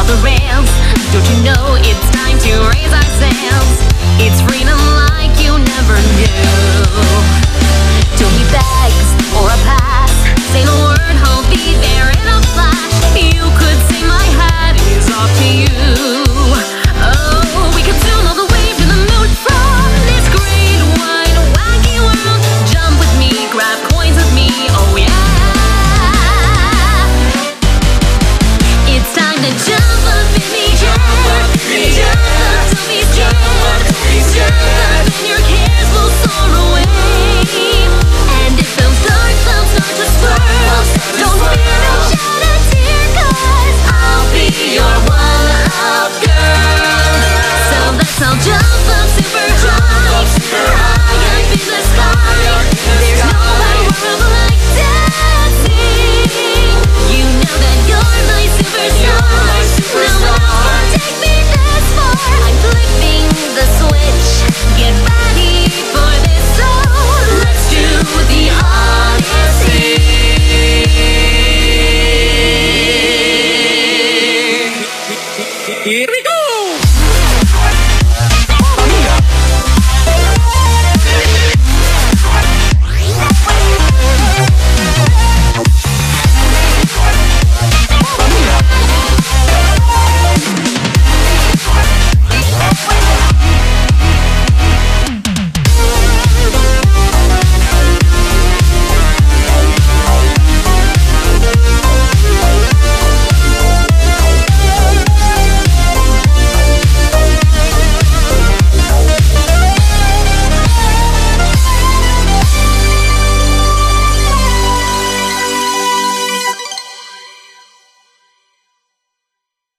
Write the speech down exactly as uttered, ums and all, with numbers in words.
the rails. Don't you know it's time to raise our sails? It's freedom like you never knew. Don't need bags or a pass. Say the word, I'll be there in a flash. You could say my hat is off to you. Oh, we could zoom all the way to the moon from this great wide wacky world. Jump with me, grab coins with me, oh yeah. It's time to jump up in the air. Jump up, don't be scared. Jump up and your cares will soar away. And if those dark clouds start to swirl, don't fear, don't shed a tear, 'cause I'll be your one-up girl. So let's all jump up super high, high up in the sky. There's no power like dancing. You know that you're my superstar. No one else can take me this far. I'm flipping the switch. Get ready for this. So let's do the Odyssey. Here we go.